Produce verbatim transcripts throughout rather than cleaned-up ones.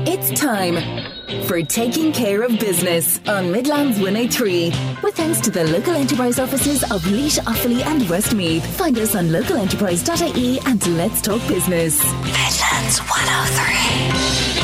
It's time for Taking Care of Business on Midlands one oh three. With thanks to the local enterprise offices of Laois, Offaly and Westmeath. Find us on local enterprise dot I E and Let's Talk Business. Midlands one oh three.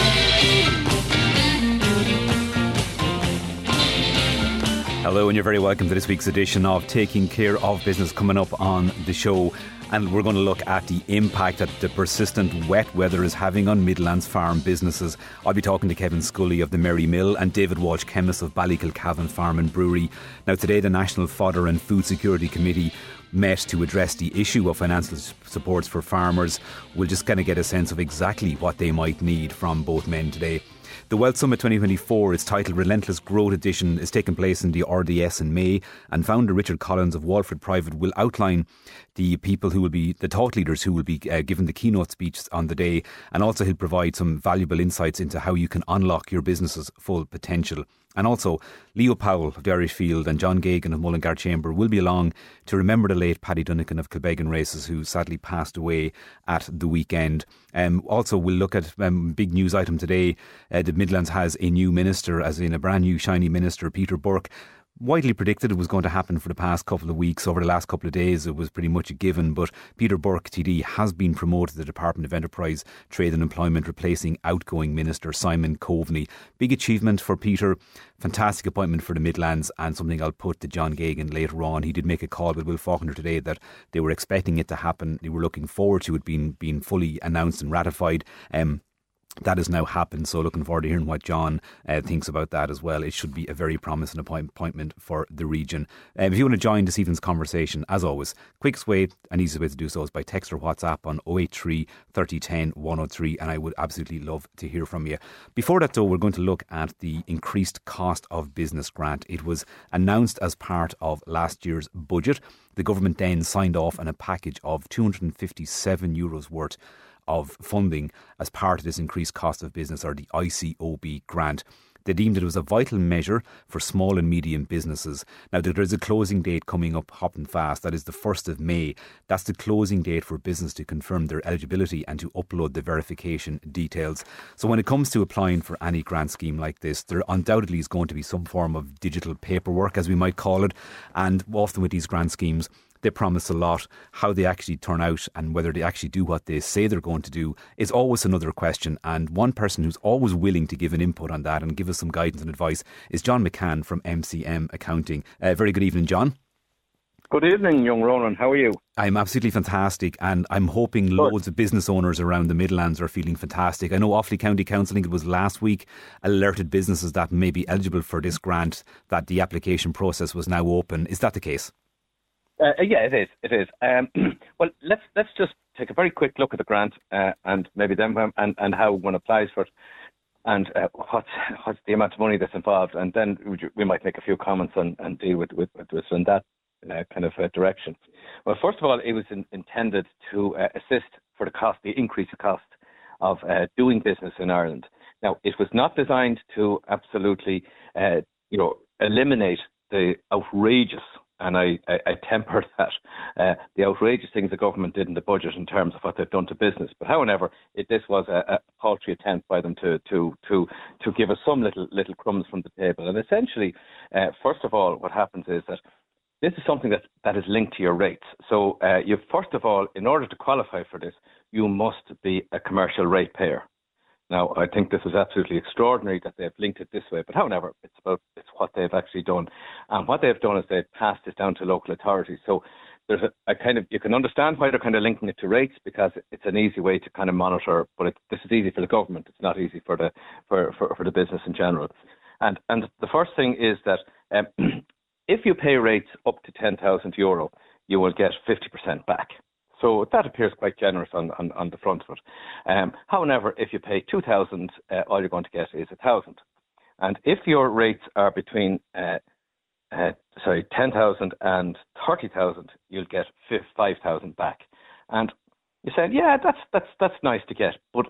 Hello, and you're very welcome to this week's edition of Taking Care of Business. Coming up on the show, and we're going to look at the impact that the persistent wet weather is having on Midlands farm businesses. I'll be talking to Kevin Scully of the Merry Mill and David Walsh, chemist of Ballykilcavan Farm and Brewery. Now, today the National Fodder and Food Security Committee met to address the issue of financial supports for farmers. We'll just kind of get a sense of exactly what they might need from both men today. The Wealth Summit twenty twenty-four, its titled Relentless Growth Edition, is taking place in the R D S in May, and founder Richard Collins of Walford Private will outline the people who will be, the thought leaders who will be uh, given the keynote speech on the day, and also he'll provide some valuable insights into how you can unlock your business's full potential. And also, Leo Powell of the Irish Field and John Gagan of Mullingar Chamber will be along to remember the late Paddy Dunnican of Kilbeggan Races, who sadly passed away at the weekend. Um, also, we'll look at a um, big news item today. Uh, the Midlands has a new minister, as in a brand new shiny minister, Peter Burke. Widely predicted it was going to happen for the past couple of weeks. Over the last couple of days it was pretty much a given, but Peter Burke T D has been promoted to the Department of Enterprise, Trade and Employment, replacing outgoing Minister Simon Coveney. Big achievement for Peter, fantastic appointment for the Midlands, and something I'll put to John Gagan later on. He did make a call with Will Faulkner today that they were expecting it to happen. They were looking forward to it being, being fully announced and ratified. Um, That has now happened, so looking forward to hearing what John uh, thinks about that as well. It should be a very promising appointment for the region. Um, if you want to join this evening's conversation, as always, quickest way and easiest way to do so is by text or WhatsApp on oh eight three, thirty, ten, one oh three, and I would absolutely love to hear from you. Before that though, we're going to look at the increased cost of business grant. It was announced as part of last year's budget. The government then signed off on a package of two hundred fifty-seven euros worth of funding as part of this increased cost of business, or the I C O B grant. They deemed it was a vital measure for small and medium businesses. Now, there's a closing date coming up hopping fast. That is the first of May. That's the closing date for business to confirm their eligibility and to upload the verification details. So when it comes to applying for any grant scheme like this, there undoubtedly is going to be some form of digital paperwork, as we might call it. And often with these grant schemes, they promise a lot. How they actually turn out and whether they actually do what they say they're going to do is always another question. And one person who's always willing to give an input on that and give us some guidance and advice is John McCann from M C M Accounting. Uh, very good evening, John. Good evening, young Ronan. How are you? I'm absolutely fantastic, and I'm hoping good. Loads of business owners around the Midlands are feeling fantastic. I know Offaly County Council, I think it was last week, alerted businesses that may be eligible for this grant, that the application process was now open. Is that the case? Uh, yeah, it is. It is. Um, well, let's let's just take a very quick look at the grant uh, and maybe then and, and how one applies for it, and uh, what's what's the amount of money that's involved, and then we might make a few comments on, and deal with with, with in that uh, kind of uh, direction. Well, first of all, it was in, intended to uh, assist for the cost, the increased cost of uh, doing business in Ireland. Now, it was not designed to absolutely, uh, you know, eliminate the outrageous. And I, I, I temper that, uh, the outrageous things the government did in the budget in terms of what they've done to business. But however, it, this was a, a paltry attempt by them to to to to give us some little little crumbs from the table. And essentially, uh, first of all, what happens is that this is something that, that is linked to your rates. So uh, you first of all, in order to qualify for this, you must be a commercial rate payer. Now, I think this is absolutely extraordinary that they've linked it this way, but however, it's about it's what they've actually done. And what they've done is they've passed this down to local authorities. So there's a, a kind of, you can understand why they're kind of linking it to rates, because it's an easy way to kind of monitor, but it, this is easy for the government. It's not easy for the for, for, for the business in general. And and the first thing is that um, if you pay rates up to ten thousand euro, you will get fifty percent back. So that appears quite generous on, on, on the front of it. Um, however, if you pay two thousand, uh, all you're going to get is one thousand. And if your rates are between uh, uh, sorry, ten thousand and thirty thousand, you'll get five thousand back. And you said, yeah, that's that's that's nice to get. But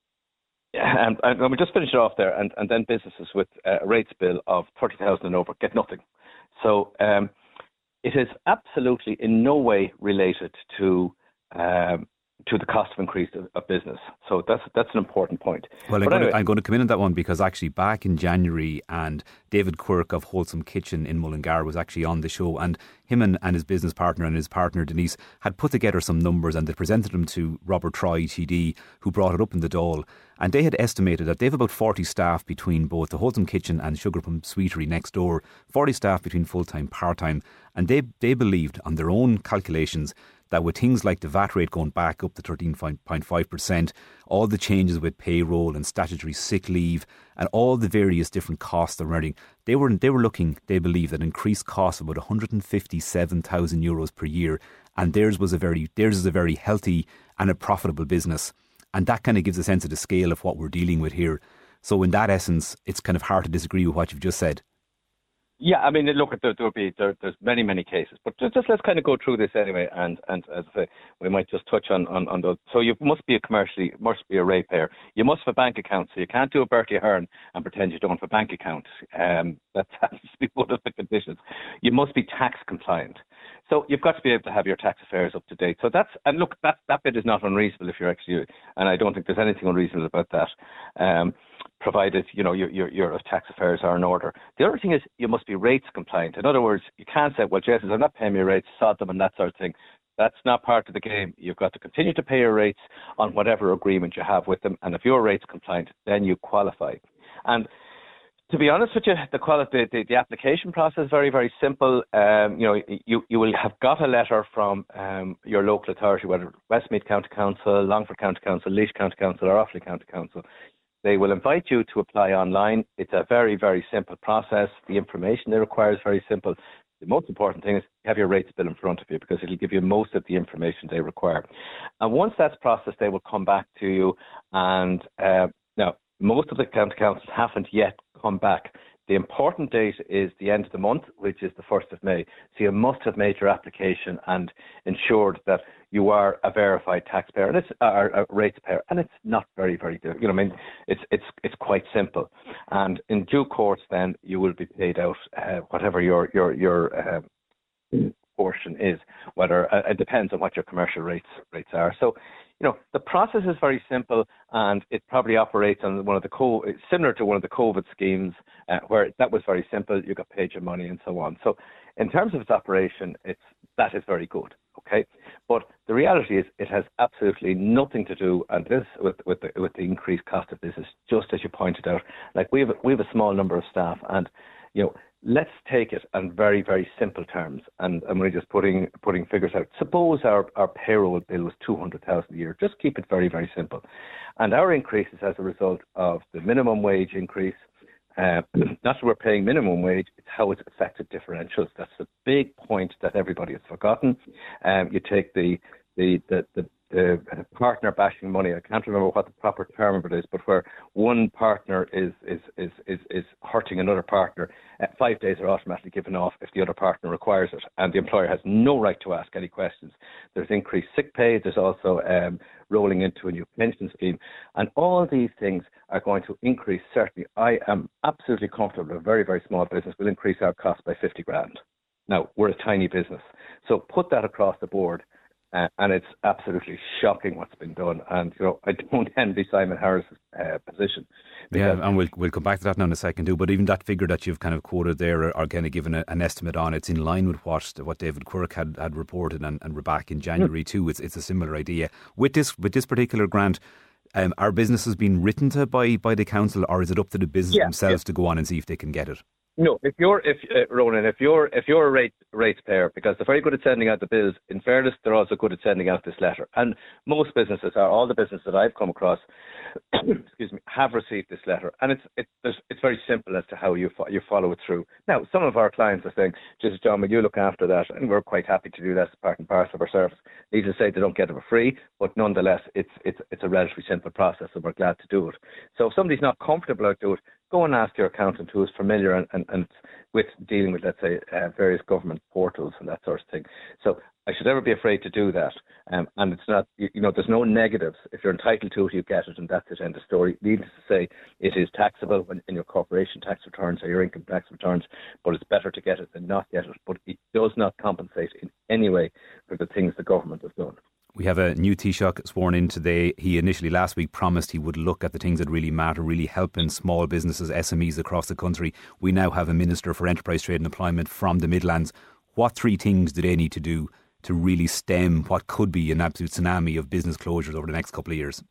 and, and we'll just finish it off there. And, and then businesses with a rates bill of thirty thousand and over get nothing. So um, it is absolutely in no way related to um, to the cost of increase of, of business. So that's that's an important point. Well, I'm going, anyway, to, I'm going to come in on that one because actually back in January, and David Quirk of Wholesome Kitchen in Mullingar was actually on the show, and him and, and his business partner and his partner Denise had put together some numbers, and they presented them to Robert Troy, T D, who brought it up in the Dáil, and they had estimated that they have about forty staff between both the Wholesome Kitchen and Sugar Plum Sweetery next door, forty staff between full-time, part-time, and they, they believed on their own calculations that with things like the V A T rate going back up to thirteen point five percent, all the changes with payroll and statutory sick leave and all the various different costs they're earning, they were they were looking, they believe, at increased costs of about one hundred fifty-seven thousand euros per year, and theirs was a very theirs is a very healthy and a profitable business, and that kind of gives a sense of the scale of what we're dealing with here. So in that essence, it's kind of hard to disagree with what you've just said. Yeah, I mean, look, there, there'll be there, there's many, many cases, but just, just let's kind of go through this anyway, and, and as I say, we might just touch on, on, on those. So you must be a commercially, must be a ratepayer. You must have a bank account, so you can't do a Bertie Ahern and pretend you don't have a bank account. Um, that has to be one of the conditions. You must be tax compliant. So you've got to be able to have your tax affairs up to date. So that's, and look, that, that bit is not unreasonable if you're actually, and I don't think there's anything unreasonable about that. Um, provided, you know, your, your, your tax affairs are in order. The other thing is you must be rates compliant. In other words, you can't say, well, Jesus, I'm not paying my rates, sod them and that sort of thing. That's not part of the game. You've got to continue to pay your rates on whatever agreement you have with them. And if you're rates compliant, then you qualify. And to be honest with you, the, quality, the, the application process is very, very simple. Um, you know, you, you will have got a letter from um, your local authority, whether Westmeath County Council, Longford County Council, Laois County Council or Offaly County Council. They will invite you to apply online. It's a very, very simple process. The information they require is very simple. The most important thing is have your rates bill in front of you because it'll give you most of the information they require. And once that's processed, they will come back to you. And uh, now, most of the county councils haven't yet come back. The important date is the end of the month, which is the first of May. So you must have made your application and ensured that you are a verified taxpayer, and it's or a ratepayer, and it's not very, very good. You know, I mean, it's it's it's quite simple. And in due course, then you will be paid out uh, whatever your your your uh, portion is. Whether uh, it depends on what your commercial rates rates are. So, you know, the process is very simple, and it probably operates on one of the co- similar to one of the COVID schemes, uh, where that was very simple. You got paid your money and so on. So, in terms of its operation, it's that is very good. Okay, but the reality is it has absolutely nothing to do, and this with with the, with the increased cost of business. Just as you pointed out, like we have we have a small number of staff, and you know, let's take it in very, very simple terms, and, and we're just putting putting figures out. Suppose our, our payroll bill was two hundred thousand a year. Just keep it very, very simple. And our increase is as a result of the minimum wage increase. Uh, not that we're paying minimum wage, it's how it's affected differentials. That's the big point that everybody has forgotten. Um, you take the the, the, the the partner bashing money. I can't remember what the proper term of it is, but where one partner is is is is, is hurting another partner, uh, five days are automatically given off if the other partner requires it, and the employer has no right to ask any questions. There's increased sick pay. There's also um, rolling into a new pension scheme, and all these things are going to increase. Certainly, I am absolutely comfortable. A very very small business will increase our cost by fifty grand. Now we're a tiny business, so put that across the board. Uh, and it's absolutely shocking what's been done. And, you know, I don't envy Simon Harris's uh, position. Yeah, and we'll we'll come back to that now in a second too. But even that figure that you've kind of quoted there are, are kind of given a, an estimate on. It's in line with what what David Quirk had, had reported and, and we're back in January mm. too. It's it's a similar idea. With this with this particular grant, um, are businesses being written to by, by the council, or is it up to the business yeah, themselves yeah. to go on and see if they can get it? No, if you're, if uh, Ronan, if you're, if you're a rate ratepayer, because they're very good at sending out the bills. In fairness, they're also good at sending out this letter. And most businesses are, all the businesses that I've come across, excuse me, have received this letter. And it's it's it's very simple as to how you fo- you follow it through. Now, some of our clients are saying, "Jesus, John, will you look after that?" And we're quite happy to do that as part and parcel of our service. Needless to say, they don't get it for free, but nonetheless, it's it's it's a relatively simple process, and we're glad to do it. So if somebody's not comfortable about doing it, go and ask your accountant who is familiar and, and, and with dealing with, let's say, uh, various government portals and that sort of thing. So I should never be afraid to do that. Um, and it's not, you, you know, there's no negatives. If you're entitled to it, you get it, and that's it, end of story. Needless to say, it is taxable when, in your corporation tax returns or your income tax returns, but it's better to get it than not get it. But it does not compensate in any way for the things the government has done. We have a new Taoiseach sworn in today. He initially last week promised he would look at the things that really matter, really helping small businesses, S M Es across the country. We now have a Minister for Enterprise, Trade and Employment from the Midlands. What three things do they need to do to really stem what could be an absolute tsunami of business closures over the next couple of years?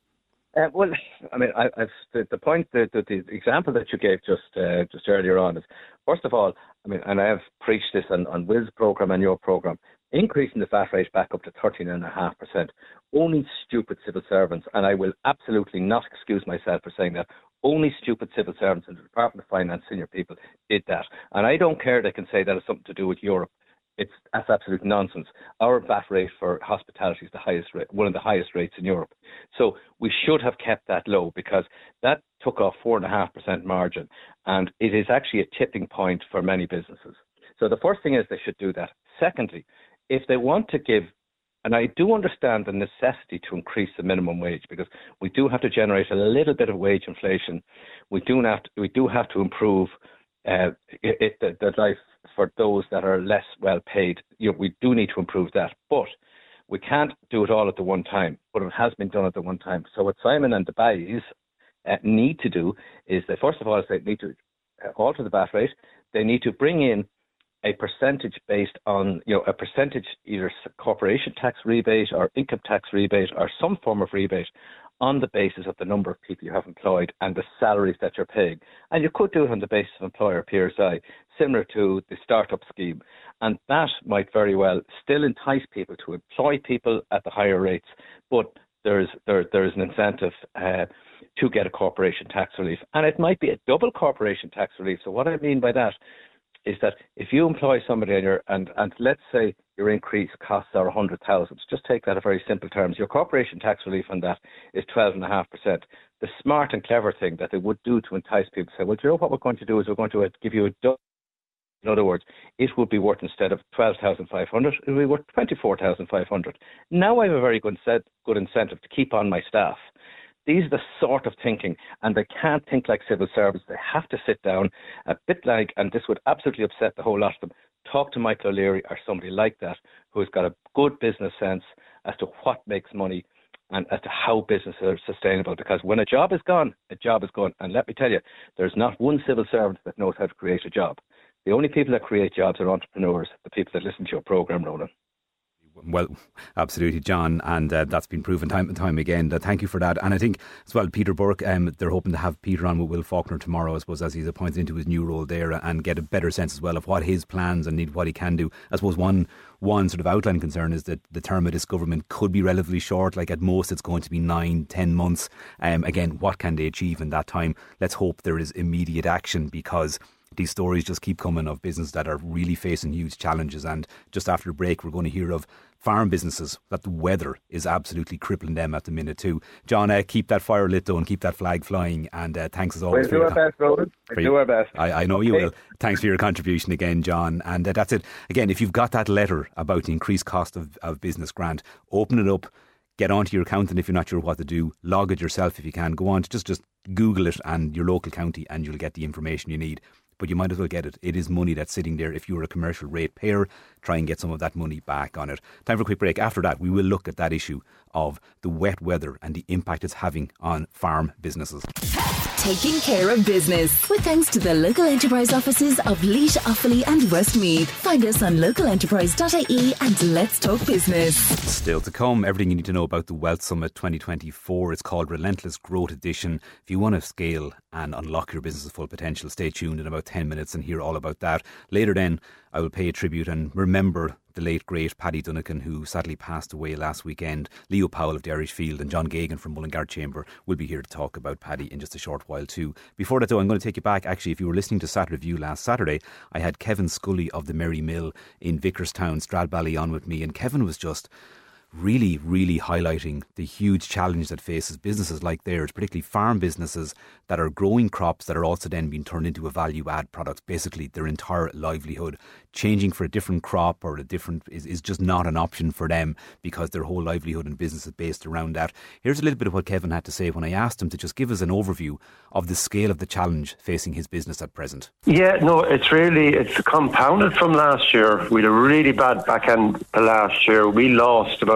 Uh, well, I mean, I, I've, the, the point, the, the, the example that you gave just uh, just earlier on is, first of all, I mean, and I have preached this on, on Will's programme and your programme, increasing the V A T rate back up to thirteen point five percent. Only stupid civil servants, and I will absolutely not excuse myself for saying that, only stupid civil servants in the Department of Finance, senior people, did that. And I don't care they can say that has something to do with Europe. It's that's absolute nonsense. Our V A T rate for hospitality is the highest rate, one of the highest rates in Europe. So we should have kept that low, because that took off four point five percent margin, and it is actually a tipping point for many businesses. So the first thing is they should do that. Secondly, if they want to give, and I do understand the necessity to increase the minimum wage, because we do have to generate a little bit of wage inflation. We do have to, we do have to improve uh, it, it, the, the life for those that are less well paid. You know, we do need to improve that, but we can't do it all at the one time. But it has been done at the one time. So what Simon and the Bays uh, need to do is they, first of all, they need to uh, alter the V A T rate. They need to bring in a percentage based on, you know, a percentage, either corporation tax rebate or income tax rebate or some form of rebate on the basis of the number of people you have employed and the salaries that you're paying. And you could do it on the basis of employer P S I, similar to the startup scheme. And that might very well still entice people to employ people at the higher rates, but there's there, there's an incentive uh, to get a corporation tax relief. And it might be a double corporation tax relief. So what I mean by that is that if you employ somebody and, you're, and, and let's say your increased costs are one hundred thousand, just take that in very simple terms, your corporation tax relief on that is twelve point five percent. The smart and clever thing that they would do to entice people to say, well, do you know what we're going to do is we're going to give you a double. In other words, it would be worth, instead of twelve thousand five hundred, it would be worth twenty-four thousand five hundred. Now I have a very good, set, good incentive to keep on my staff. These are the sort of thinking, and they can't think like civil servants. They have to sit down, a bit like, and this would absolutely upset the whole lot of them, talk to Michael O'Leary or somebody like that who has got a good business sense as to what makes money and as to how businesses are sustainable. Because when a job is gone, a job is gone. And let me tell you, there's not one civil servant that knows how to create a job. The only people that create jobs are entrepreneurs, the people that listen to your programme, Ronan. Well, absolutely, John, and uh, that's been proven time and time again. Uh, thank you for that. And I think as well, Peter Burke, um, they're hoping to have Peter on with Will Faulkner tomorrow, I suppose, as he's appointed into his new role there, and get a better sense as well of what his plans and need, what he can do. I suppose one one sort of outline concern is that the term of this government could be relatively short. Like at most, it's going to be nine, ten months. Um, again, what can they achieve in that time? Let's hope there is immediate action, because these stories just keep coming of businesses that are really facing huge challenges. And just after the break, we're going to hear of farm businesses that the weather is absolutely crippling them at the minute too. John, uh, keep that fire lit though, and keep that flag flying. And uh, thanks as always. We'll do our best, Ronan. We'll do our best. I, I know you will. Thanks for your contribution again, John. And uh, that's it. Again, if you've got that letter about the increased cost of, of business grant, open it up. Get onto your accountant if you're not sure what to do. Log it yourself if you can. Go on to just, just Google it and your local county, and you'll get the information you need. But you might as well get it. It is money that's sitting there. If you're a commercial rate payer, try and get some of that money back on it. Time for a quick break. After that, we will look at that issue of the wet weather and the impact it's having on farm businesses. Taking care of business with thanks to the local enterprise offices of Laois, Offaly and Westmeath. Find us on local enterprise dot I E and let's talk business. Still to come, everything you need to know about the Wealth Summit twenty twenty-four. It's called Relentless Growth Edition. If you want to scale and unlock your business's full potential, stay tuned in about ten minutes and hear all about that. Later then, I will pay a tribute and remember the late great Paddy Dunnican, who sadly passed away last weekend. Leo Powell of the Irish Field and John Gagan from Mullingar Chamber will be here to talk about Paddy in just a short while too. Before that though, I'm going to take you back. Actually, if you were listening to Saturday View last Saturday, I had Kevin Scully of the Merry Mill in Vicarstown, Stradbally on with me, and Kevin was just really, really highlighting the huge challenge that faces businesses like theirs, particularly farm businesses that are growing crops that are also then being turned into a value-add product. Basically, their entire livelihood. Changing for a different crop or a different is, is just not an option for them, because their whole livelihood and business is based around that. Here's a little bit of what Kevin had to say when I asked him to just give us an overview of the scale of the challenge facing his business at present. Yeah, no, it's really, it's compounded from last year. We had a really bad back end last year. We lost about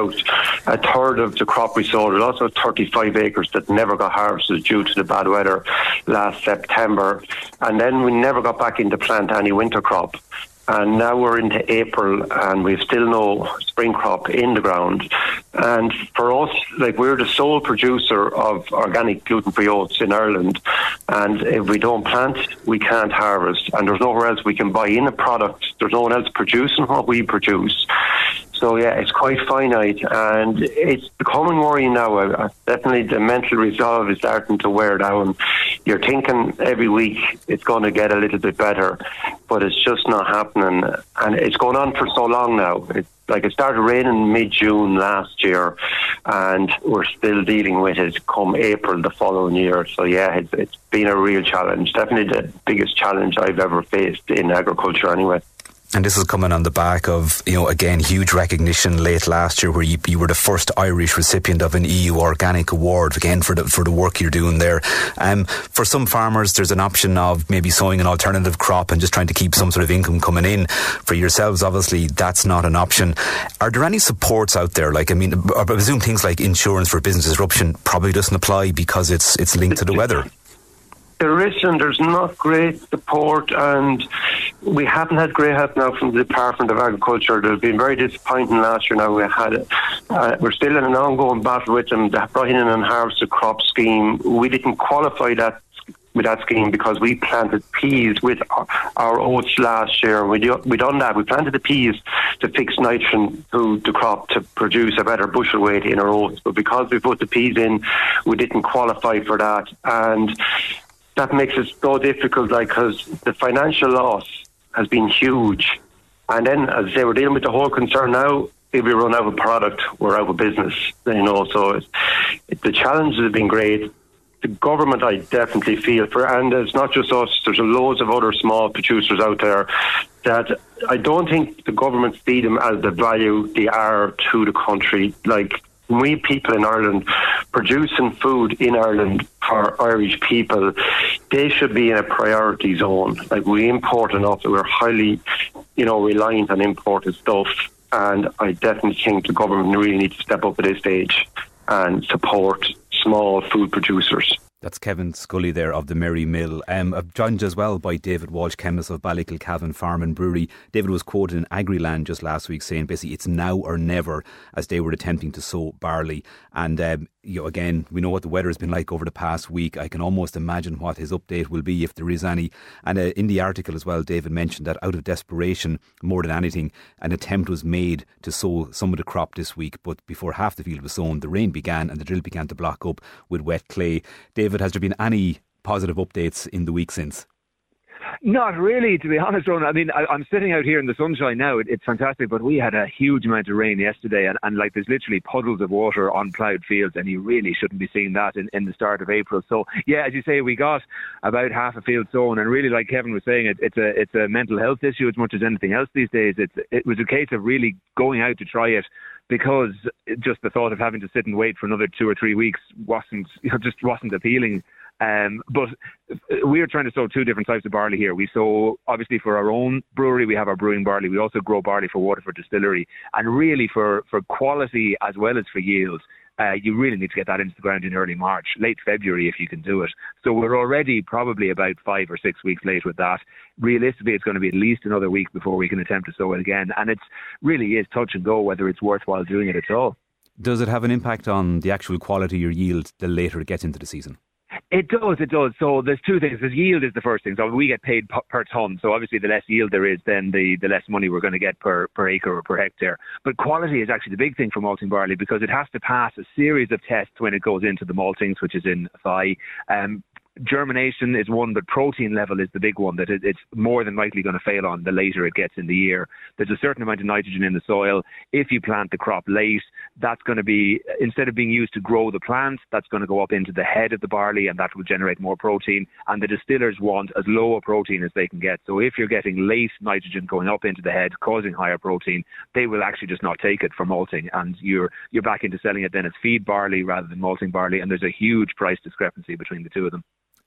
about a third of the crop we sowed. There's also thirty-five acres that never got harvested due to the bad weather last September. And then we never got back into plant any winter crop. And now we're into April and we've still no spring crop in the ground. And for us, like, we're the sole producer of organic gluten-free oats in Ireland. And if we don't plant, we can't harvest. And there's nowhere else we can buy in a product. There's no one else producing what we produce. So yeah, it's quite finite, and it's becoming worrying now. Uh, definitely the mental resolve is starting to wear down. You're thinking every week it's going to get a little bit better, but it's just not happening. And it's going on for so long now. It's like it started raining mid-June last year, and we're still dealing with it come April the following year. So yeah, it's, it's been a real challenge. Definitely the biggest challenge I've ever faced in agriculture anyway. And this is coming on the back of, you know, again, huge recognition late last year where you, you were the first Irish recipient of an E U Organic Award, again, for the, for the work you're doing there. Um, for some farmers, there's an option of maybe sowing an alternative crop and just trying to keep some sort of income coming in. For yourselves, obviously, that's not an option. Are there any supports out there? Like, I mean, I presume things like insurance for business disruption probably doesn't apply because it's it's linked to the weather. There is, and there's not great support, and we haven't had great help now from the Department of Agriculture. They've been very disappointing last year. Now we had it. Uh, we're still in an ongoing battle with them. They brought in an harvested crop scheme. We didn't qualify that with that scheme because we planted peas with our, our oats last year. We do, we done that. We planted the peas to fix nitrogen through the crop to produce a better bushel weight in our oats. But because we put the peas in, we didn't qualify for that, and that makes it so difficult, like, because the financial loss has been huge. And then, as I say, we're dealing with the whole concern now. If we run out of product, we're out of business. You know, so it's, it, the challenges have been great. The government, I definitely feel for, and it's not just us. There's loads of other small producers out there that I don't think the government see them as the value they are to the country. Like, we people in Ireland producing food in Ireland for Irish people, they should be in a priority zone. Like, we import enough, we're highly, you know, reliant on imported stuff, and I definitely think the government really needs to step up at this stage and support small food producers. That's Kevin Scully there of the Merry Mill. Um, I'm joined as well by David Walsh, chemist of Ballykilcavan Farm and Brewery. David was quoted in Agriland just last week saying basically it's now or never, as they were attempting to sow barley. And um, you know, again, we know what the weather has been like over the past week. I can almost imagine what his update will be if there is any. And uh, in the article as well, David mentioned that out of desperation, more than anything, an attempt was made to sow some of the crop this week. But before half the field was sown, the rain began and the drill began to block up with wet clay. David, has there been any positive updates in the week since? Not really, to be honest, Ronan. I mean, I, I'm sitting out here in the sunshine now. It, it's fantastic, but we had a huge amount of rain yesterday, and, and like there's literally puddles of water on ploughed fields, and you really shouldn't be seeing that in, in the start of April. So, yeah, as you say, we got about half a field sown, and really, like Kevin was saying, it, it's a it's a mental health issue as much as anything else these days. It's it was a case of really going out to try it, because just the thought of having to sit and wait for another two or three weeks wasn't, you know, just wasn't appealing. Um, but we're trying to sow two different types of barley here. We sow, obviously, for our own brewery, we have our brewing barley. We also grow barley for Waterford Distillery. And really, for, for quality as well as for yield, uh, you really need to get that into the ground in early March, late February if you can do it. So we're already probably about five or six weeks late with that. Realistically, it's going to be at least another week before we can attempt to sow it again. And it really is touch and go whether it's worthwhile doing it at all. Does it have an impact on the actual quality or yield the later it gets into the season? It does, it does. So there's two things. The yield is the first thing. So we get paid per tonne. So obviously the less yield there is, then the, the less money we're going to get per, per acre or per hectare. But quality is actually the big thing for malting barley, because it has to pass a series of tests when it goes into the maltings, which is in Athy. Um, germination is one, but protein level is the big one that it, it's more than likely going to fail on the later it gets in the year. There's a certain amount of nitrogen in the soil. If you plant the crop late, that's going to be, instead of being used to grow the plant, that's going to go up into the head of the barley, and that will generate more protein. And the distillers want as low a protein as they can get. So if you're getting late nitrogen going up into the head, causing higher protein, they will actually just not take it for malting, and you're you're back into selling it then as feed barley rather than malting barley, and there's a huge price discrepancy between the two of them.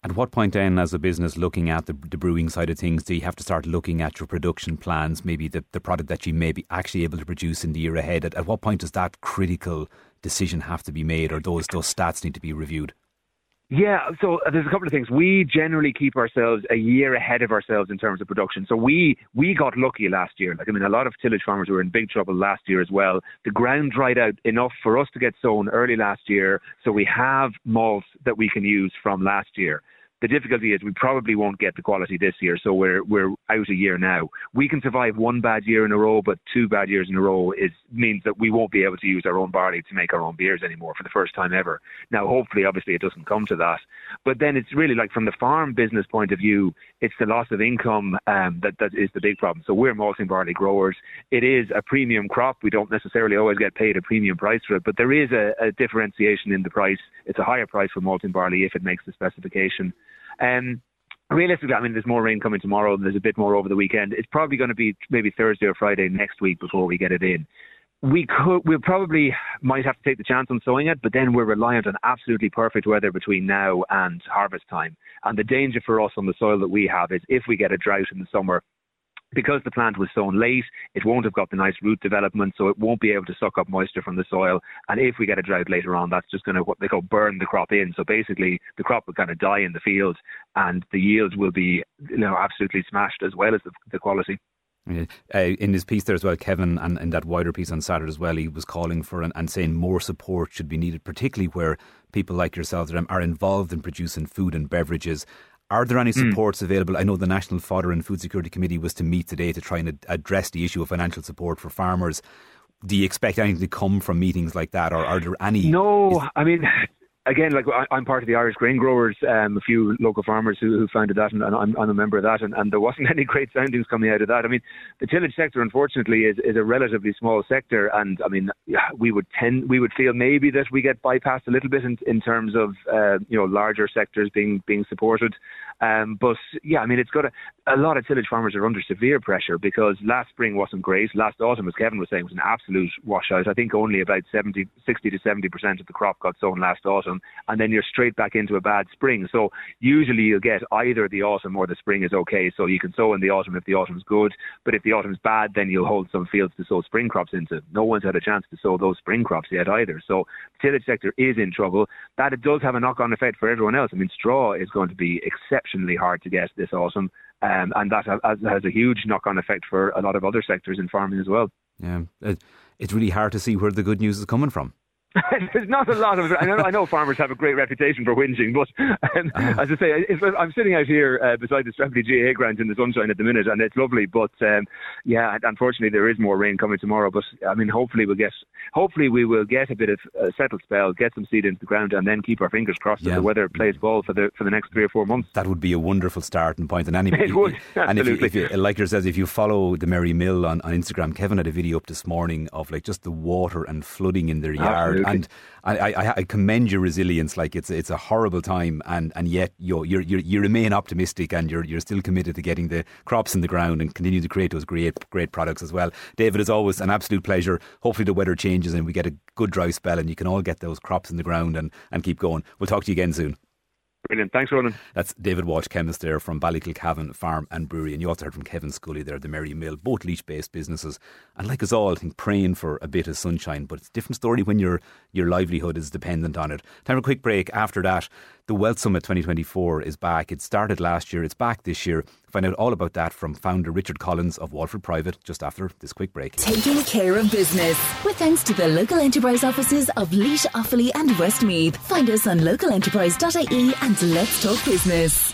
At what point then, as a business looking at the, the brewing side of things, do you have to start looking at your production plans, maybe the, the product that you may be actually able to produce in the year ahead? At, at what point does that critical decision have to be made, or those those stats need to be reviewed? Yeah, so there's a couple of things. We generally keep ourselves a year ahead of ourselves in terms of production. So we we got lucky last year. Like, I mean, a lot of tillage farmers were in big trouble last year as well. The ground dried out enough for us to get sown early last year, so we have malt that we can use from last year. The difficulty is we probably won't get the quality this year, so we're we're out a year now. We can survive one bad year in a row, but two bad years in a row is means that we won't be able to use our own barley to make our own beers anymore for the first time ever. Now, hopefully, obviously, it doesn't come to that. But then it's really like, from the farm business point of view, it's the loss of income um, that, that is the big problem. So we're malting barley growers. It is a premium crop. We don't necessarily always get paid a premium price for it, but there is a, a differentiation in the price. It's a higher price for malting barley if it makes the specification. Um, realistically, I mean, there's more rain coming tomorrow, and there's a bit more over the weekend. It's probably going to be maybe Thursday or Friday next week before we get it in. We could, we probably might have to take the chance on sowing it, but then we're reliant on absolutely perfect weather between now and harvest time. And the danger for us on the soil that we have is, if we get a drought in the summer, because the plant was sown late, it won't have got the nice root development, so it won't be able to suck up moisture from the soil. And if we get a drought later on, that's just going to, what they call, burn the crop in. So basically, the crop will kind of die in the field, and the yields will be, you know, absolutely smashed, as well as the, the quality. Yeah. Uh, in his piece there as well, Kevin, and in that wider piece on Saturday as well, he was calling for and, and saying more support should be needed, particularly where people like yourselves are involved in producing food and beverages. Are there any supports mm. available? I know the National Fodder and Food Security Committee was to meet today to try and ad- address the issue of financial support for farmers. Do you expect anything to come from meetings like that, or are there any? No, is, I mean, again, like, I'm part of the Irish Grain Growers, um, a few local farmers who, who founded that, and, and I'm, I'm a member of that, and, and there wasn't any great soundings coming out of that. I mean, the tillage sector, unfortunately, is, is a relatively small sector, and I mean, yeah, we would tend, we would feel maybe that we get bypassed a little bit in, in terms of uh, you know, larger sectors being being supported. Um, but yeah, I mean, it's got a, a lot of tillage farmers are under severe pressure, because last spring wasn't great. Last autumn, as Kevin was saying, was an absolute washout. I think only about seventy, sixty to seventy percent of the crop got sown last autumn, and then you're straight back into a bad spring. So usually you'll get either the autumn or the spring is okay. So you can sow in the autumn if the autumn's good, but if the autumn's bad, then you'll hold some fields to sow spring crops into. No one's had a chance to sow those spring crops yet either. So the tillage sector is in trouble. That it does have a knock-on effect for everyone else. I mean, straw is going to be exceptionally hard to get this autumn, um, and that has, has a huge knock-on effect for a lot of other sectors in farming as well. Yeah, it, it's really hard to see where the good news is coming from. There's not a lot of it. I know, I know farmers have a great reputation for whinging, but um, uh, as I say, it's, I'm sitting out here uh, beside the Strathley G A A ground in the sunshine at the minute, and it's lovely. But um, yeah, unfortunately, there is more rain coming tomorrow. But I mean, hopefully we'll get, hopefully we will get a bit of a settled spell, get some seed into the ground, and then keep our fingers crossed yeah. that the weather plays ball for the for the next three or four months. That would be a wonderful starting point. And anybody, it would, and if you, absolutely. if you, like yourselves, if you follow the Merry Mill on, on Instagram, Kevin had a video up this morning of like just the water and flooding in their yard, absolutely. and I, I, I commend your resilience. Like, it's it's a horrible time, and, and yet you you you remain optimistic, and you're you're still committed to getting the crops in the ground and continue to create those great great products as well. David, as always, an absolute pleasure. Hopefully the weather changes and we get a good dry spell, and you can all get those crops in the ground and, and keep going. We'll talk to you again soon. Brilliant. Thanks, Ronan. That's David Walsh, chemist there from Ballykilcavan Farm and Brewery. And you also heard from Kevin Scully there, the Merry Mill, both Laois-based businesses. And like us all, I think praying for a bit of sunshine. But it's a different story when your your livelihood is dependent on it. Time for a quick break. After that, the Wealth Summit twenty twenty-four is back. It started last year. It's back this year. Find out all about that from founder Richard Collins of Walford Private just after this quick break. Taking care of business with thanks to the local enterprise offices of Laois, Offaly and Westmeath. Find us on local enterprise dot I E and let's talk business.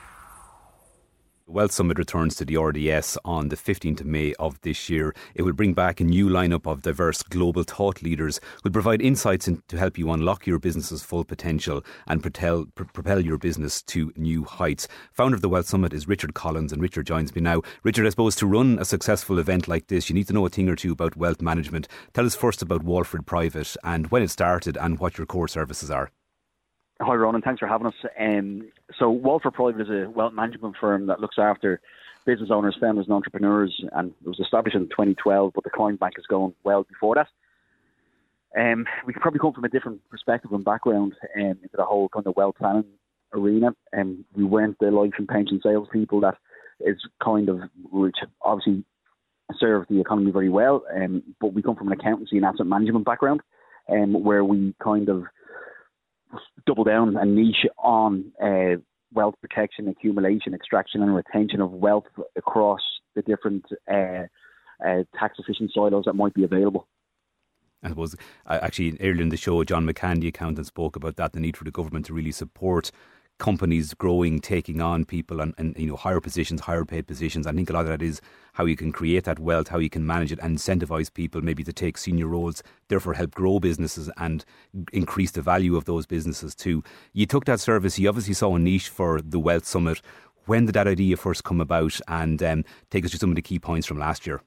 The Wealth Summit returns to the R D S on the fifteenth of May of this year. It will bring back a new lineup of diverse global thought leaders who will provide insights in, to help you unlock your business's full potential and propel, pr- propel your business to new heights. Founder of the Wealth Summit is Richard Collins, and Richard joins me now. Richard, I suppose to run a successful event like this, you need to know a thing or two about wealth management. Tell us first about Walford Private and when it started and what your core services are. Hi Ronan, thanks for having us. Um, so Walford Private is a wealth management firm that looks after business owners, founders and entrepreneurs, and it was established in twenty twelve, but the client bank has gone well before that. Um, we could probably come from a different perspective and background um, into the whole kind of wealth planning arena, and we weren't the life and pension salespeople that is kind of, which obviously serve the economy very well, um, but we come from an accountancy and asset management background, um, where we kind of double down and niche on uh, wealth protection, accumulation, extraction and retention of wealth across the different uh, uh, tax efficient silos that might be available. I suppose, uh, actually, earlier in the show, John McCann, the accountant, spoke about that, the need for the government to really support companies growing, taking on people and, and you know higher positions, higher paid positions. I think a lot of that is how you can create that wealth, how you can manage it and incentivise people maybe to take senior roles, therefore help grow businesses and increase the value of those businesses too. You took that service, you obviously saw a niche for the Wealth Summit. When did that idea first come about? And um, take us through some of the key points from last year.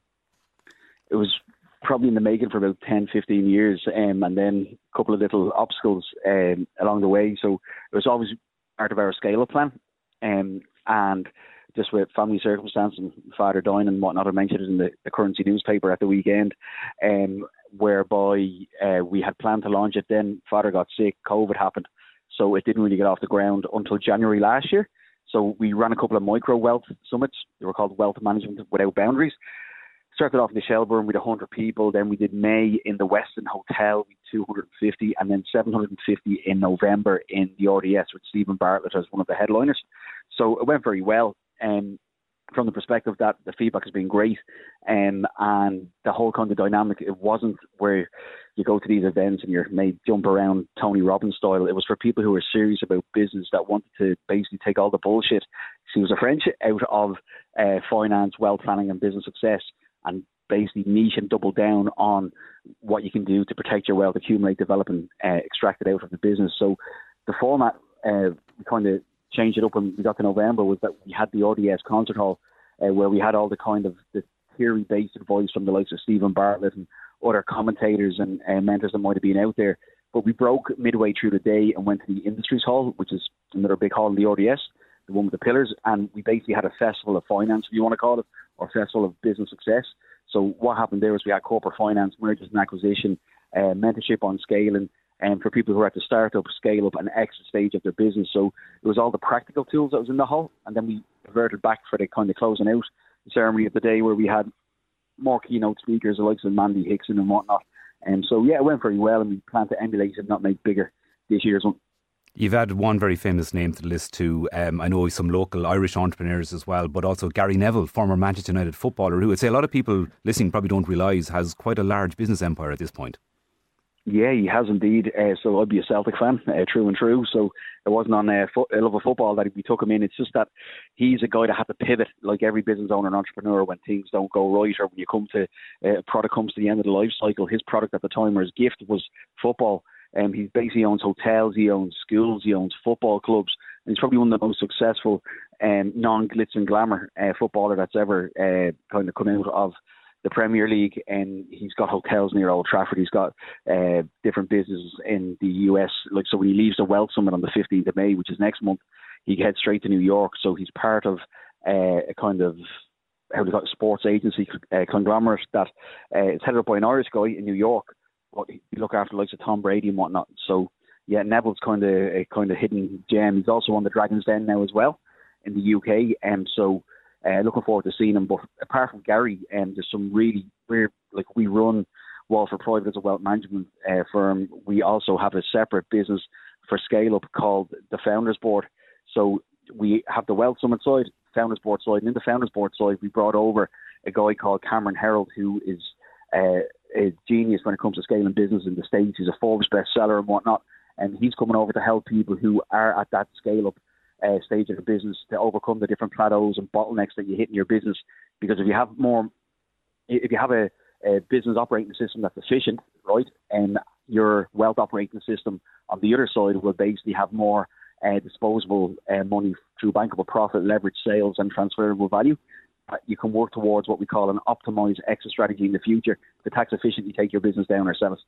It was probably in the making for about ten, fifteen years, um, and then a couple of little obstacles um, along the way. So it was always part of our scale-up plan, um, and just with family circumstance and father dying and whatnot, I mentioned it in the, the Currency newspaper at the weekend, um, whereby uh, we had planned to launch it. Then father got sick, COVID happened, so it didn't really get off the ground until January last year. So we ran a couple of micro wealth summits. They were called Wealth Management Without Boundaries. Started off in the Shelbourne with one hundred people. Then we did May in the Westin Hotel with two hundred fifty, and then seven hundred fifty in November in the R D S with Stephen Bartlett as one of the headliners. So it went very well. And um, from the perspective that the feedback has been great, um, and the whole kind of dynamic, it wasn't where you go to these events and you're made jump around Tony Robbins style. It was for people who were serious about business, that wanted to basically take all the bullshit, she was a French, out of uh, finance, wealth planning and business success, and basically niche and double down on what you can do to protect your wealth, accumulate, develop and uh, extract it out of the business. So the format, uh, we kind of changed it up when we got to November, was that we had the R D S concert hall uh, where we had all the kind of the theory-based advice from the likes of Stephen Bartlett and other commentators and uh, mentors that might have been out there. But we broke midway through the day and went to the Industries Hall, which is another big hall in the R D S, the one with the pillars, and we basically had a festival of finance, if you want to call it, or festival of business success. So what happened there was we had corporate finance, mergers and acquisition, uh, mentorship on scaling, and for people who are at the startup, scale up, and exit stage of their business. So it was all the practical tools that was in the hall, and then we reverted back for the kind of closing out ceremony of the day where we had more keynote speakers, the likes of Mandy Hickson and whatnot. And so yeah, it went very well, and we plan to emulate and not make bigger this year's one. You've added one very famous name to the list too. Um, I know some local Irish entrepreneurs as well, but also Gary Neville, former Manchester United footballer, who I'd say a lot of people listening probably don't realise has quite a large business empire at this point. Yeah, he has indeed. Uh, so I'd be a Celtic fan, uh, true and true. So it wasn't on uh, fo- love of football that we took him in. It's just that he's a guy that had to pivot, like every business owner and entrepreneur, when things don't go right, or when you come to uh, a product comes to the end of the life cycle. His product at the time, or his gift, was football. Um, he basically owns hotels, he owns schools, he owns football clubs, and he's probably one of the most successful um, non-glitz and glamour uh, footballer that's ever uh, kind of come out of the Premier League. And he's got hotels near Old Trafford, he's got uh, different businesses in the U S. Like, so when he leaves the Wealth Summit on the fifteenth of May, which is next month, he heads straight to New York. So he's part of uh, a kind of, how do you call it, sports agency uh, conglomerate that uh, is headed up by an Irish guy in New York. But you look after the likes of Tom Brady and whatnot. So yeah, Neville's kind of a kind of hidden gem. He's also on the Dragon's Den now as well in the U K, and so uh, looking forward to seeing him. But apart from Gary, um, there's some really weird, like we run Walford Private as a wealth management uh, firm. We also have a separate business for scale up called the Founders Board. So we have the Wealth Summit side, Founders Board side, and in the Founders Board side, we brought over a guy called Cameron Herold, who is uh, a genius when it comes to scaling business in the States. He's a Forbes bestseller and whatnot, and he's coming over to help people who are at that scale-up uh, stage of the business to overcome the different plateaus and bottlenecks that you hit in your business. Because if you have more, if you have a, a business operating system that's efficient, right, and your wealth operating system on the other side will basically have more uh, disposable uh, money through bankable profit, leverage sales, and transferable value, you can work towards what we call an optimised exit strategy in the future to tax efficiently take your business down ourselves.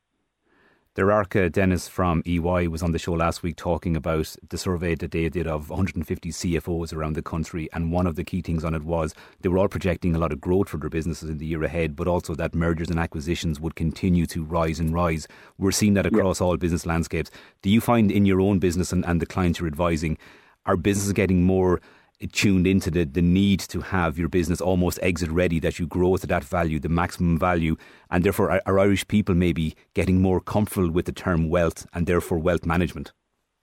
Derarka Dennis from E Y was on the show last week talking about the survey that they did of one hundred fifty C F Os around the country, and one of the key things on it was they were all projecting a lot of growth for their businesses in the year ahead, but also that mergers and acquisitions would continue to rise and rise. We're seeing that across yeah. all business landscapes. Do you find in your own business and, and the clients you're advising, are businesses getting more tuned into the, the need to have your business almost exit ready, that you grow to that value, the maximum value, and therefore are, are Irish people maybe getting more comfortable with the term wealth and therefore wealth management?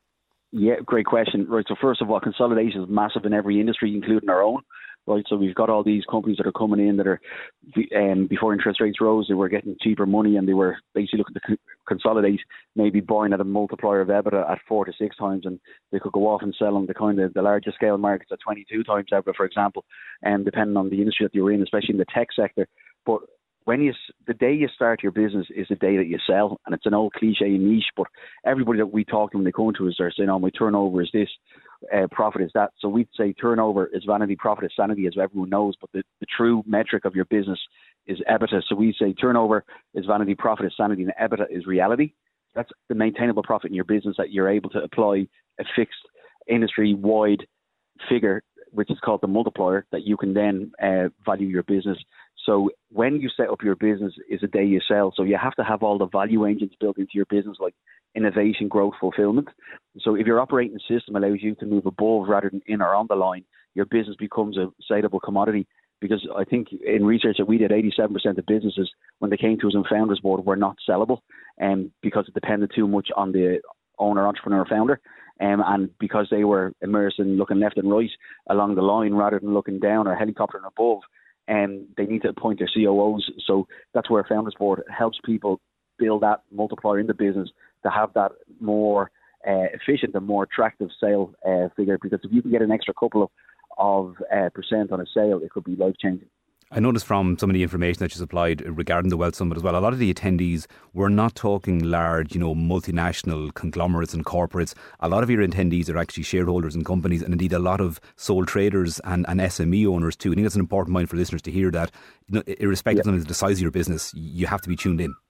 Yeah, great question. Right, so first of all, consolidation is massive in every industry, including our own. Right, so we've got all these companies that are coming in that are, um, before interest rates rose, they were getting cheaper money and they were basically looking to co- consolidate, maybe buying at a multiplier of EBITDA at four to six times, and they could go off and sell on the kind of the larger scale markets at twenty-two times EBITDA, for example, and um, depending on the industry that you're in, especially in the tech sector. But when you, the day you start your business is the day that you sell, and it's an old cliche and niche, but everybody that we talk to when they come to us, they're saying, oh, my turnover is this, uh, profit is that. So we'd say turnover is vanity, profit is sanity, as everyone knows, but the, the true metric of your business is EBITDA. So we say turnover is vanity, profit is sanity, and EBITDA is reality. That's the maintainable profit in your business, that you're able to apply a fixed industry-wide figure, which is called the multiplier, that you can then uh, value your business. So when you set up your business is the day you sell. So you have to have all the value engines built into your business, like innovation, growth, fulfillment. So if your operating system allows you to move above rather than in or on the line, your business becomes a saleable commodity. Because I think in research that we did, eighty-seven percent of businesses, when they came to us in Founders Board, were not sellable, um, because it depended too much on the owner, entrepreneur, founder. Um, and because they were immersed in looking left and right along the line rather than looking down or helicoptering above, and they need to appoint their C O Os. So that's where Founders Board helps people build that multiplier in the business to have that more uh, efficient and more attractive sale uh, figure. Because if you can get an extra couple of, of uh, percent on a sale, it could be life-changing. I noticed from some of the information that you supplied regarding the Wealth Summit as well, a lot of the attendees were not talking large, you know, multinational conglomerates and corporates. A lot of your attendees are actually shareholders in companies, and indeed a lot of sole traders and, and S M E owners too. I think that's an important point for listeners to hear, that, you know, irrespective yeah. of the size of your business, you have to be tuned in.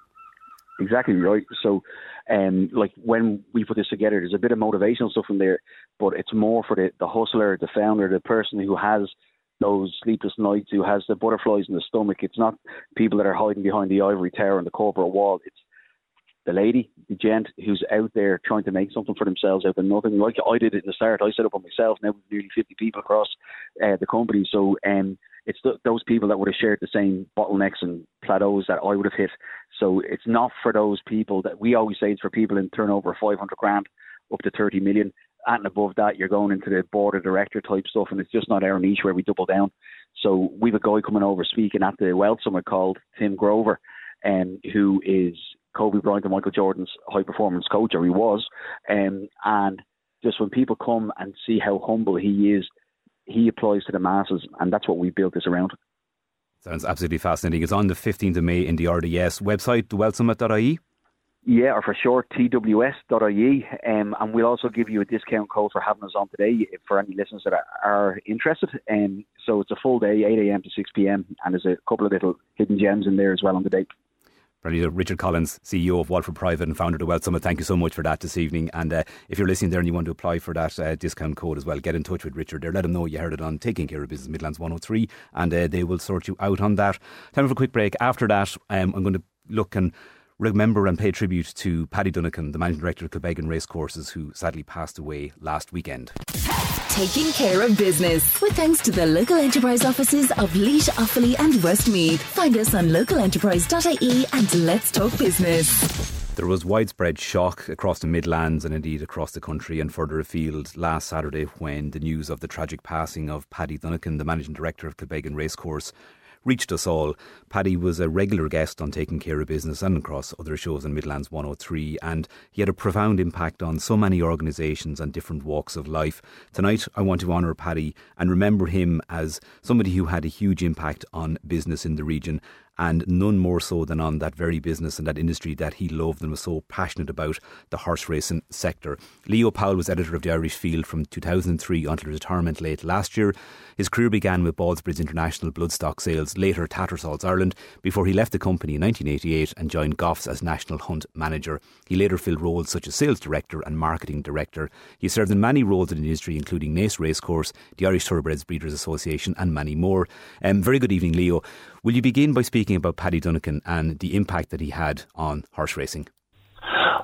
Exactly right. So, um, like when we put this together, there's a bit of motivational stuff in there, but it's more for the, the hustler, the founder, the person who has those sleepless nights, who has the butterflies in the stomach. It's not people that are hiding behind the ivory tower and the corporate wall. It's the lady, the gent who's out there trying to make something for themselves out of nothing. Like I did it in the start. I set up on myself. Now we've nearly fifty people across uh, the company. So um, it's th- those people that would have shared the same bottlenecks and plateaus that I would have hit. So it's not for those people that we always say it's for people in turnover of five hundred grand up to thirty million. And above that, you're going into the board of director type stuff, and it's just not our niche where we double down. So we've a guy coming over speaking at the Wealth Summit called Tim Grover, um, who is Kobe Bryant and Michael Jordan's high performance coach, or he was. Um, and just when people come and see how humble he is, he applies to the masses, and that's what we built this around. Sounds absolutely fascinating. It's on the fifteenth of May in the R D S website, the wealth summit dot I E. Yeah, or for short, T W S dot I E. Um, and we'll also give you a discount code for having us on today for any listeners that are, are interested. Um, so it's a full day, eight a.m. to six p.m. And there's a couple of little hidden gems in there as well on the day. Brilliant. Richard Collins, C E O of Walford Private and founder of the Wealth Summit, thank you so much for that this evening. And uh, if you're listening there and you want to apply for that uh, discount code as well, get in touch with Richard there. Let him know you heard it on Taking Care of Business Midlands one oh three, and uh, they will sort you out on that. Time for a quick break. After that, um, I'm going to look and remember and pay tribute to Paddy Dunnican, the Managing Director of Kilbeggan Racecourses, who sadly passed away last weekend. Taking care of business with thanks to the local enterprise offices of Laois, Offaly and Westmeath. Find us on local enterprise dot I E and let's talk business. There was widespread shock across the Midlands and indeed across the country and further afield last Saturday when the news of the tragic passing of Paddy Dunnican, the Managing Director of Kilbeggan Racecourse, reached us all. Paddy was a regular guest on Taking Care of Business and across other shows on Midlands one oh three, and he had a profound impact on so many organisations and different walks of life. Tonight I want to honour Paddy and remember him as somebody who had a huge impact on business in the region, and none more so than on that very business and that industry that he loved and was so passionate about, the horse racing sector. Leo Powell was editor of the Irish Field from two thousand three until retirement late last year. His career began with Ballsbridge International Bloodstock Sales, later Tattersalls Ireland, before he left the company in nineteen eighty-eight and joined Goffs as National Hunt Manager. He later filled roles such as Sales Director and Marketing Director. He served in many roles in the industry, including Naas Racecourse, the Irish Thoroughbreds Breeders Association and many more. Um, very good evening, Leo. Will you begin by speaking about Paddy Dunnican and the impact that he had on horse racing?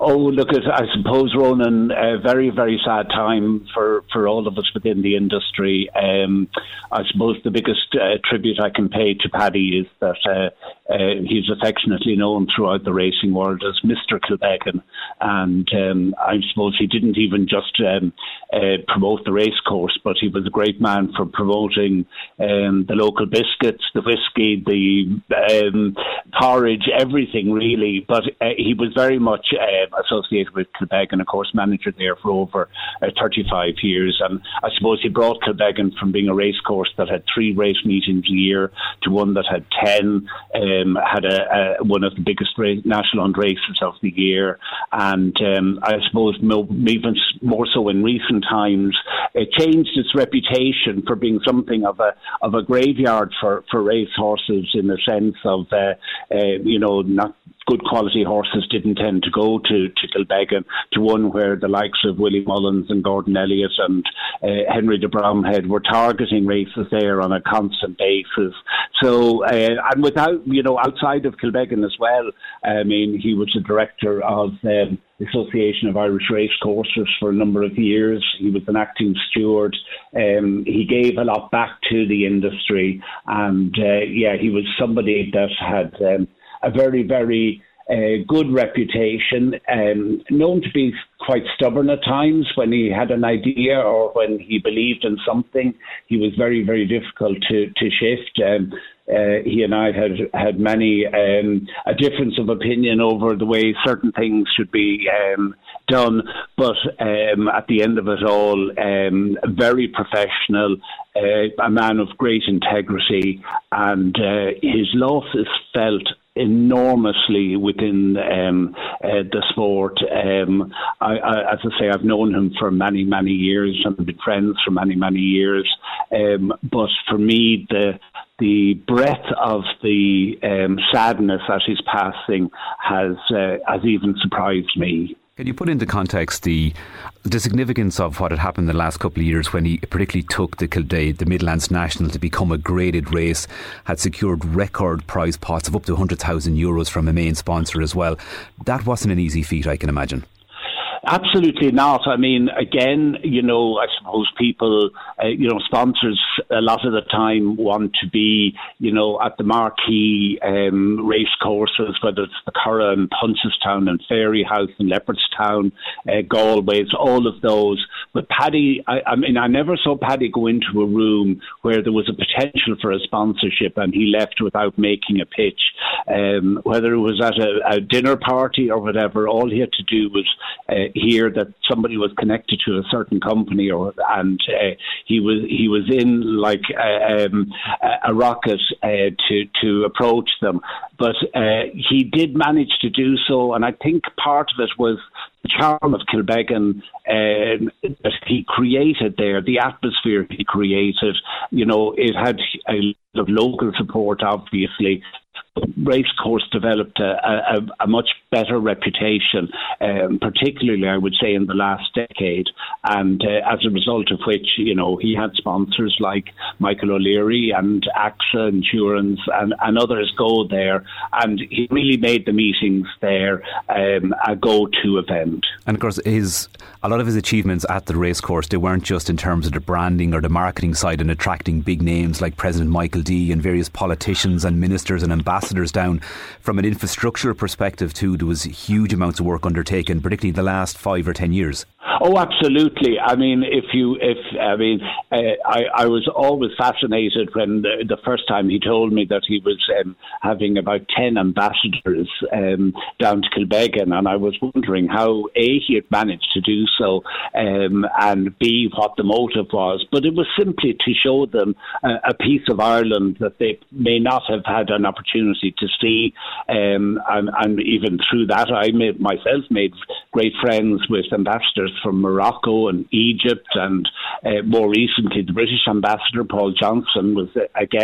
Oh, look, at I suppose, Ronan, a very, very sad time for, for all of us within the industry. Um, I suppose the biggest uh, tribute I can pay to Paddy is that uh, uh, he's affectionately known throughout the racing world as Mister Kilbeggan. And um, I suppose he didn't even just um, uh, promote the race course, but he was a great man for promoting um, the local biscuits, the whiskey, the um, porridge, everything really. But uh, he was very much uh, associated with Kilbeggan, of course, manager there for over uh, thirty-five years. And I suppose he brought Kilbeggan from being a race course that had three race meetings a year to one that had ten, um, had a, a, one of the biggest race, national races of the year. And um, I suppose mo- even more so in recent times, it changed its reputation for being something of a of a graveyard for, for race horses, in the sense of, uh, uh, you know, not good quality horses didn't tend to go to, to Kilbeggan, to one where the likes of Willie Mullins and Gordon Elliott and uh, Henry de Bromhead were targeting races there on a constant basis. So, uh, and without, you know, outside of Kilbeggan as well, I mean, he was the director of um, the Association of Irish Racecourses for a number of years. He was an acting steward. Um, he gave a lot back to the industry, and uh, yeah, he was somebody that had um, a very, very uh, good reputation, um, known to be quite stubborn at times. When he had an idea or when he believed in something, he was very, very difficult to, to shift. Um, uh, he and I had had many um, a difference of opinion over the way certain things should be um, done, but um, at the end of it all, um, very professional, uh, a man of great integrity, and uh, his loss is felt enormously within um, uh, the sport. Um, I, I, as I say, I've known him for many, many years and been friends for many, many years. Um, but for me, the the breadth of the um, sadness at his passing has uh, has even surprised me. Can you put into context the the significance of what had happened in the last couple of years when he particularly took the Kildare, the Midlands National, to become a graded race, had secured record prize pots of up to one hundred thousand euros from a main sponsor as well? That wasn't an easy feat, I can imagine. Absolutely not. I mean, again, you know, I suppose people, uh, you know, sponsors a lot of the time want to be, you know, at the marquee um, race courses, whether it's the Curragh and Punchestown and Fairyhouse and Leopardstown, uh, Galway's, all of those. But Paddy, I, I mean, I never saw Paddy go into a room where there was a potential for a sponsorship and he left without making a pitch. Um, whether it was at a, a dinner party or whatever, all he had to do was uh, hear that somebody was connected to a certain company, or and uh, he was he was in like a, um, a rocket uh, to to approach them. But uh, he did manage to do so, and I think part of it was the charm of Kilbeggan um, that he created there, the atmosphere he created. You know, it had a lot of local support, obviously. Racecourse developed a, a, a much better reputation, um, particularly, I would say, in the last decade. And uh, as a result of which, you know, he had sponsors like Michael O'Leary and AXA Insurance and, and others go there. And he really made the meetings there um, a go-to event. And of course, his a lot of his achievements at the racecourse, they weren't just in terms of the branding or the marketing side and attracting big names like President Michael D and various politicians and ministers and ambassadors down. From an infrastructure perspective too, there was huge amounts of work undertaken, particularly in the last five or ten years. Oh, absolutely. I mean, if you, if I mean, uh, I, I was always fascinated when the, the first time he told me that he was um, having about ten ambassadors um, down to Kilbeggan, and I was wondering how A, he had managed to do so, um, and B, what the motive was. But it was simply to show them a, a piece of Ireland that they may not have had an opportunity to see, um, and, and even through that, I made, myself made great friends with ambassadors from Morocco and Egypt, and uh, more recently the British ambassador Paul Johnson was a guest.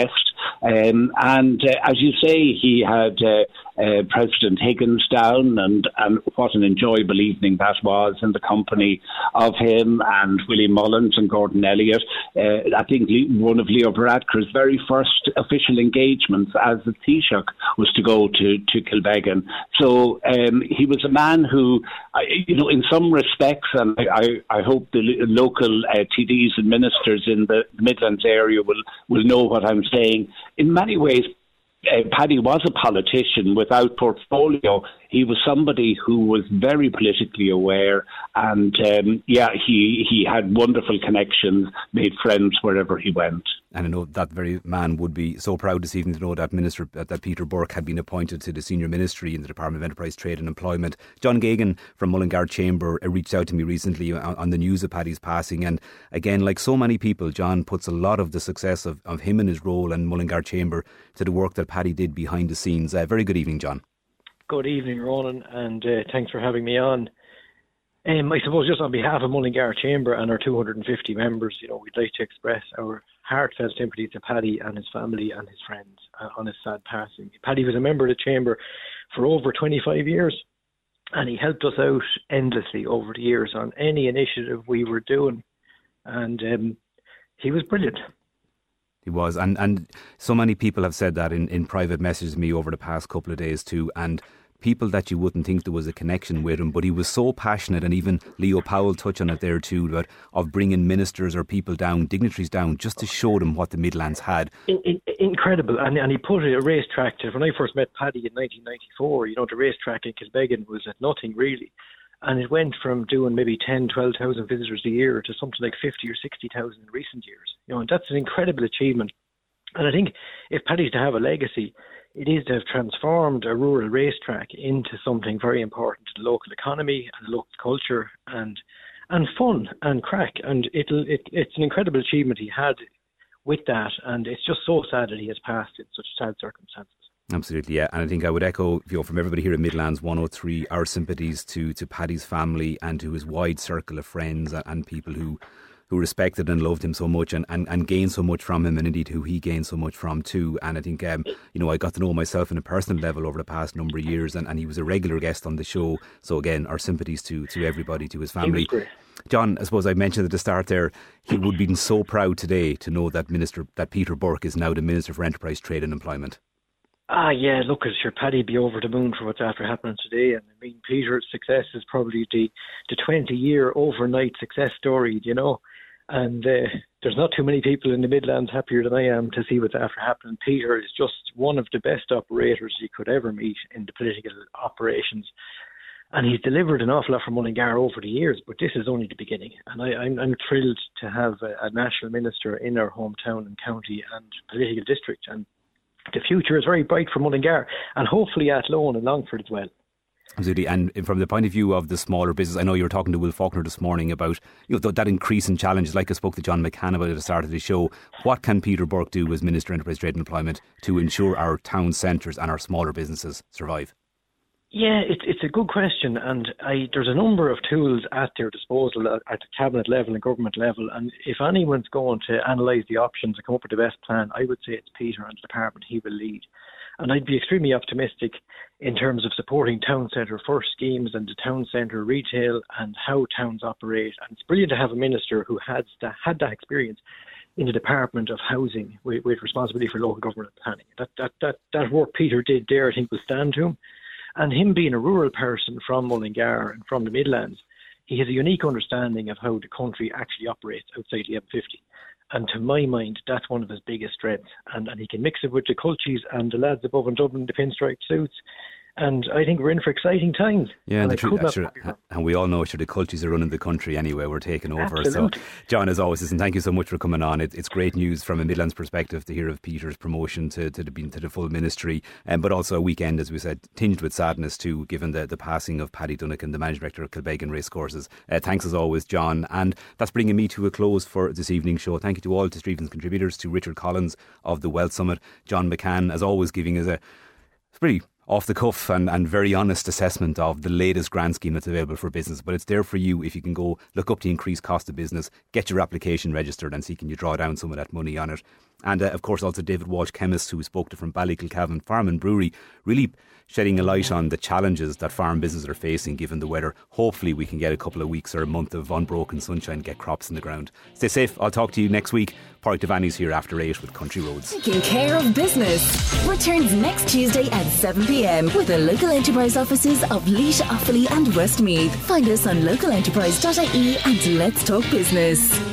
Um, and uh, as you say, he had uh, uh, President Higgins down, and, and what an enjoyable evening that was in the company of him and Willie Mullins and Gordon Elliott. Uh, I think one of Leo Varadkar's very first official engagements as the Taoiseach was to go to, to Kilbeggan. So um, he was a man who, you know, in some respects, and I, I hope the local uh, T Ds and ministers in the Midlands area will, will know what I'm saying. In many ways, Uh, Paddy was a politician without portfolio. He was somebody who was very politically aware, and um, yeah, he he had wonderful connections, made friends wherever he went. And I know that very man would be so proud this evening to know that Minister that Peter Burke had been appointed to the senior ministry in the Department of Enterprise, Trade and Employment. John Geoghegan from Mullingar Chamber reached out to me recently on, on the news of Paddy's passing, and again, like so many people, John puts a lot of the success of, of him and his role in Mullingar Chamber to the work that Paddy did behind the scenes. Uh, very good evening, John. Good evening, Ronan, and uh, thanks for having me on. Um, I suppose just on behalf of Mullingar Chamber and our two hundred fifty members, you know, we'd like to express our heartfelt sympathy to Paddy and his family and his friends uh, on his sad passing. Paddy was a member of the Chamber for over twenty-five years, and he helped us out endlessly over the years on any initiative we were doing, and um, he was brilliant. He was, and, and so many people have said that in, in private messages to me over the past couple of days too, and people that you wouldn't think there was a connection with him, but he was so passionate, and even Leo Powell touched on it there too, about of bringing ministers or people down, dignitaries down, just to show them what the Midlands had. In, in, incredible, and, and he put a racetrack to, when I first met Paddy in nineteen ninety-four, you know, the racetrack in Kilbeggan was at nothing really. And it went from doing maybe ten, twelve thousand visitors a year to something like fifty or sixty thousand in recent years. You know, and that's an incredible achievement. And I think if Paddy's to have a legacy, it is to have transformed a rural racetrack into something very important to the local economy and local culture and and fun and crack. And it'll it, it's an incredible achievement he had with that. And it's just so sad that he has passed in such sad circumstances. Absolutely, yeah. And I think I would echo, you know, from everybody here at Midlands one oh three, our sympathies to, to Paddy's family and to his wide circle of friends and people who, who respected and loved him so much and, and, and gained so much from him, and indeed who he gained so much from too. And I think, um, you know, I got to know myself on a personal level over the past number of years, and, and he was a regular guest on the show. So again, our sympathies to, to everybody, to his family. John, I suppose I mentioned at the start there, he would be so proud today to know that Minister that Peter Burke is now the Minister for Enterprise, Trade and Employment. Ah, yeah, look, as your Paddy be over the moon for what's after happening today. And I mean, Peter's success is probably the, the twenty-year overnight success story, you know. And uh, there's not too many people in the Midlands happier than I am to see what's after happening. Peter is just one of the best operators you could ever meet in the political operations. And he's delivered an awful lot for Mullingar over the years, but this is only the beginning. And I, I'm, I'm thrilled to have a, a national minister in our hometown and county and political district. And the future is very bright for Mullingar, and hopefully Athlone and Longford as well. Absolutely. And from the point of view of the smaller business, I know you were talking to Will Faulkner this morning about, you know, that increase in challenges, like I spoke to John McCann about at the start of the show. What can Peter Burke do as Minister of Enterprise, Trade and Employment to ensure our town centres and our smaller businesses survive? Yeah, it's it's a good question, and I, there's a number of tools at their disposal at, at the cabinet level and government level. And if anyone's going to analyse the options and come up with the best plan, I would say it's Peter and the department he will lead. And I'd be extremely optimistic in terms of supporting town centre first schemes and the town centre retail and how towns operate. And it's brilliant to have a minister who has that, had that experience in the Department of Housing with, with responsibility for local government planning. That, that that that work Peter did there, I think, will stand to him. And him being a rural person from Mullingar and from the Midlands, he has a unique understanding of how the country actually operates outside the M fifty. And to my mind, that's one of his biggest strengths. And, and he can mix it with the Culchies and the lads above in Dublin, the pinstripe suits. And I think we're in for exciting times. Yeah, and, and, the tr- sure, and we all know sure, the Culchies are running the country anyway. We're taking over. Absolutely. So, John, as always, listen, thank you so much for coming on. It, it's great news from a Midlands perspective to hear of Peter's promotion to, to, the, to the full ministry, um, but also a weekend, as we said, tinged with sadness too, given the, the passing of Paddy Dunnican, the Managing Director of Kilbeggan Racecourses. Uh, thanks as always, John. And that's bringing me to a close for this evening's show. Thank you to all to Stephen's contributors, to Richard Collins of the Wealth Summit, John McCann, as always, giving us a pretty off the cuff and, and very honest assessment of the latest grant scheme that's available for business. But it's there for you if you can go look up the increased cost of business, get your application registered and see can you draw down some of that money on it. And uh, of course also David Walsh, chemist, who we spoke to from Ballykilcavan Farm and Brewery, really shedding a light on the challenges that farm businesses are facing given the weather. Hopefully we can get a couple of weeks or a month of unbroken sunshine, get crops in the ground. Stay safe. I'll talk to you next week. Pádraig Devaney's here after eight with Country Roads. Taking Care of Business returns next Tuesday at seven p m with the local enterprise offices of Laois, Offaly and Westmeath. Find us on local enterprise dot I E and Let's Talk Business.